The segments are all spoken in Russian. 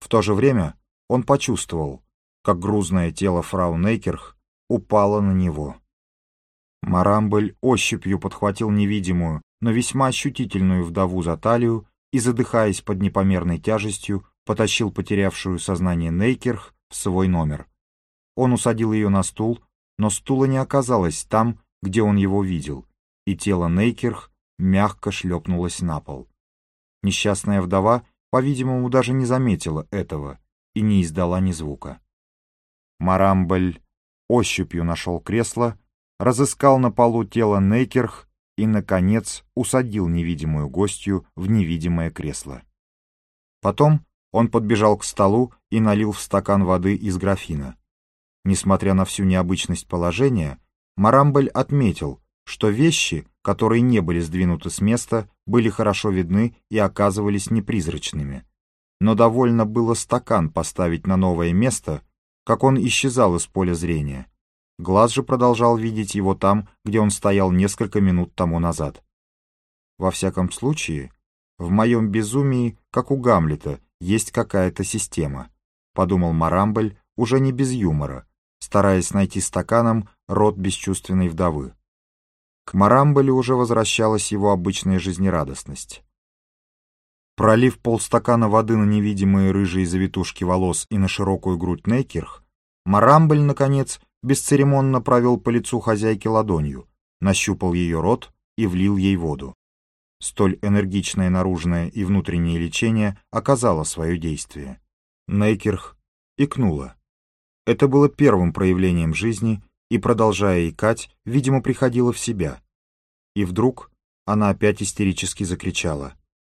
то же время он почувствовал, как грузное тело фрау Нейкерх упало на него. Марамбель ощупью подхватил невидимую, но весьма ощутительную вдову за талию и, задыхаясь под непомерной тяжестью, потащил потерявшую сознание Нейкерх в свой номер. Он усадил ее на стул, но стула не оказалось там, где он его видел, и тело Нейкерх мягко шлепнулось на пол. Несчастная вдова, по-видимому, даже не заметила этого и не издала ни звука. Марамбель ощупью нашел кресло, разыскал на полу тело Нейкерх и, наконец, усадил невидимую гостью в невидимое кресло. Потом он подбежал к столу и налил в стакан воды из графина. Несмотря на всю необычность положения, Марамбель отметил, что вещи, которые не были сдвинуты с места, были хорошо видны и оказывались непризрачными. Но довольно было стакан поставить на новое место, как он исчезал из поля зрения. Глаз же продолжал видеть его там, где он стоял несколько минут тому назад. Во всяком случае, в моем безумии, как у Гамлета, есть какая-то система, подумал Марамбель уже не без юмора, стараясь найти стаканом рот бесчувственной вдовы. К Марамбелю уже возвращалась его обычная жизнерадостность. Пролив полстакана воды на невидимые рыжие завитушки волос и на широкую грудь Нейкерх, Марамбель, наконец, бесцеремонно провел по лицу хозяйки ладонью, нащупал ее рот и влил ей воду. Столь энергичное наружное и внутреннее лечение оказало свое действие. Нейкерх икнула. Это было первым проявлением жизни, и, продолжая икать, видимо, приходила в себя. И вдруг она опять истерически закричала.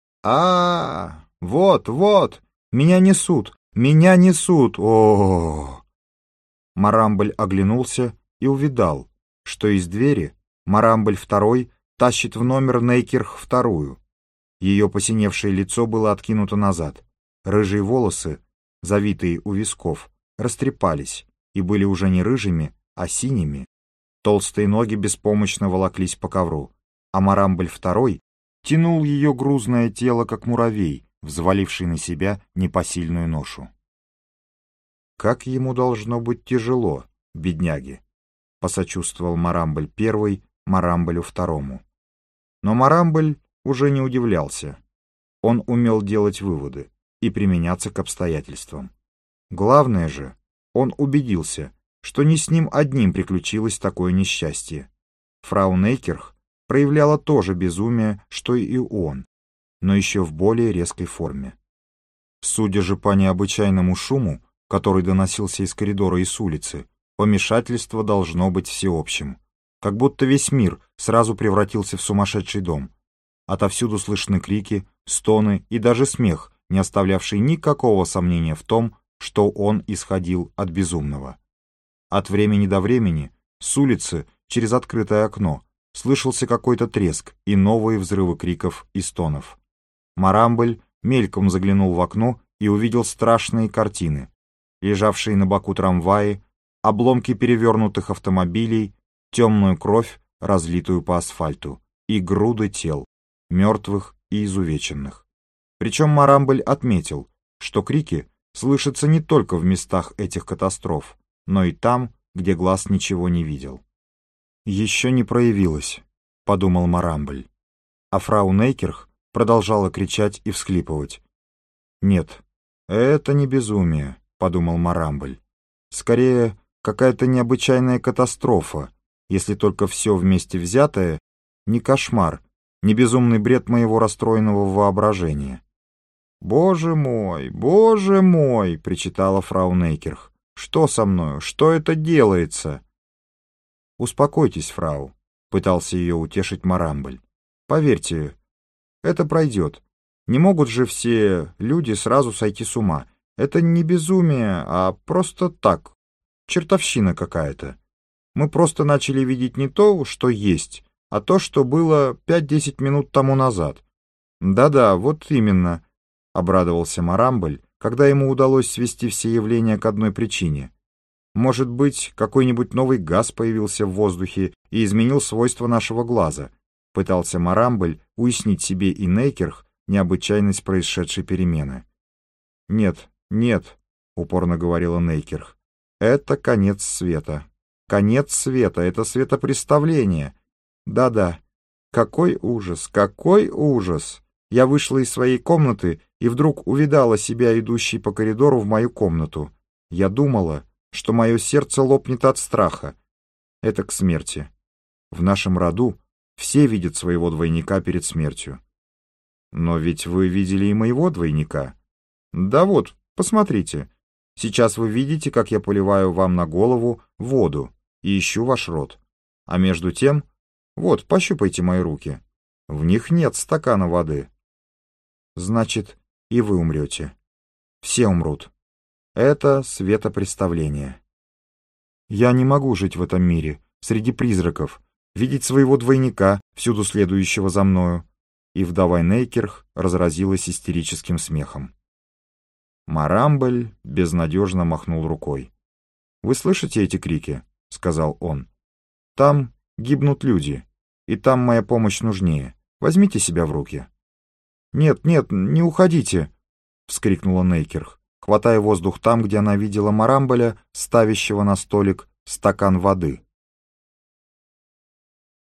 Вот, вот! Меня несут! Меня несут! О-о-о!» Марамбель оглянулся и увидал, что из двери Марамбель второй тащит в номер Нейкерх вторую. Ее посиневшее лицо было откинуто назад. Рыжие волосы, завитые у висков, растрепались и были уже не рыжими, а синими. Толстые ноги беспомощно волоклись по ковру, а Марамбель второй тянул ее грузное тело, как муравей, взваливший на себя непосильную ношу. «Как ему должно быть тяжело, бедняге!» — посочувствовал Марамбель первый Марамбелю второму. Но Марамбель уже не удивлялся. Он умел делать выводы и применяться к обстоятельствам. Главное же, он убедился, что не с ним одним приключилось такое несчастье. Фрау Нейкерх проявляла то же безумие, что и он, но еще в более резкой форме. Судя же по необычайному шуму, который доносился из коридора и с улицы, помешательство должно быть всеобщим. Как будто весь мир сразу превратился в сумасшедший дом. Отовсюду слышны крики, стоны и даже смех, не оставлявший никакого сомнения в том, что он исходил от безумного. От времени до времени с улицы, через открытое окно, слышался какой-то треск и новые взрывы криков и стонов. Марамбель мельком заглянул в окно и увидел страшные картины. Лежавшие на боку трамваи, обломки перевернутых автомобилей, темную кровь, разлитую по асфальту, и груды тел, мертвых и изувеченных. Причем Марамбель отметил, что крики слышатся не только в местах этих катастроф, но и там, где глаз ничего не видел. «Еще не проявилось», — подумал Марамбель. А фрау Нейкерх продолжала кричать и всхлипывать. «Нет, это не безумие», — подумал Марамбель. «Скорее, какая-то необычайная катастрофа, если только все вместе взятое не кошмар, не безумный бред моего расстроенного воображения». Боже мой!» — причитала фрау Нейкерх. «Что со мною? Что это делается?» «Успокойтесь, фрау», — пытался ее утешить Марамбель. «Поверьте, это пройдет. Не могут же все люди сразу сойти с ума. Это не безумие, а просто так, чертовщина какая-то. Мы просто начали видеть не то, что есть, а то, что было 5-10 минут тому назад». «Да-да, вот именно», — обрадовался Марамбель, когда ему удалось свести все явления к одной причине. «Может быть, какой-нибудь новый газ появился в воздухе и изменил свойства нашего глаза», — пытался Марамбель уяснить себе и Нейкерх необычайность происшедшей перемены. «Нет, «Нет», — упорно говорила Нейкерх, — «это конец света. Конец света — это светопреставление. Да-да. Какой ужас, какой ужас! Я вышла из своей комнаты и вдруг увидала себя, идущей по коридору в мою комнату. Я думала, что мое сердце лопнет от страха. Это к смерти. В нашем роду все видят своего двойника перед смертью». «Но ведь вы видели и моего двойника». «Да вот, посмотрите. Сейчас вы видите, как я поливаю вам на голову воду и ищу ваш рот. А между тем, вот, пощупайте мои руки. В них нет стакана воды». «Значит, и вы умрете. Все умрут. Это светопреставление. Я не могу жить в этом мире, среди призраков, видеть своего двойника, всюду следующего за мною». И вдова Нейкерх разразилась истерическим смехом. Марамболь безнадежно махнул рукой. «Вы слышите эти крики?» — сказал он. «Там гибнут люди, и там моя помощь нужнее. Возьмите себя в руки». «Нет, нет, не уходите!» — вскрикнула Нейкерх, хватая воздух там, где она видела Марамболя, ставящего на столик стакан воды.